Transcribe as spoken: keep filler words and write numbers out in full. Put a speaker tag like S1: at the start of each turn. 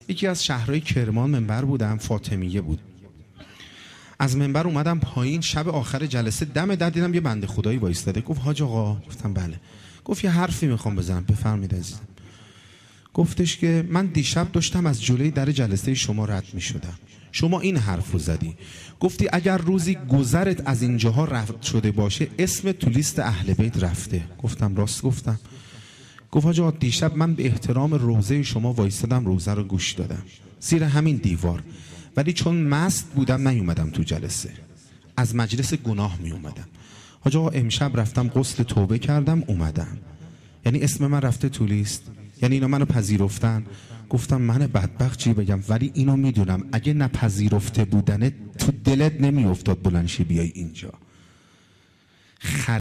S1: یکی از شهرهای کرمان منبر بودم، فاطمیه بود. از منبر اومدم پایین، شب آخر جلسه دم در دیدم یه بنده خدایی وایستاده. گفت حاج آقا. گفتم بله. گفت یه حرفی میخوام بزنم، بفرمایید عزیزم. گفتش که من دیشب داشتم از جلوی در جلسه شما رد میشدم، شما این حرفو زدی، گفتی اگر روزی گذرت از اینجاها رفت شده باشه اسم تو لیست اهل بیت رفته. گفتم راست گفتم. گفت حاج آقا دیشب من به احترام روزه شما وایستادم، روزه رو گوش دادم زیر همین دیوار، ولی چون مست بودم نیومدم تو جلسه، از مجلس گناه می اومدم. حاج آقا امشب رفتم غسل توبه کردم اومدم، یعنی اسم من رفته تو لیست، یعنی اینا منو پذیرفتن. گفتم من بدبخت چی بگم، ولی اینو میدونم اگه نپذیرفته بودنه تو دلت نمیافتاد بلند شی بیای اینجا.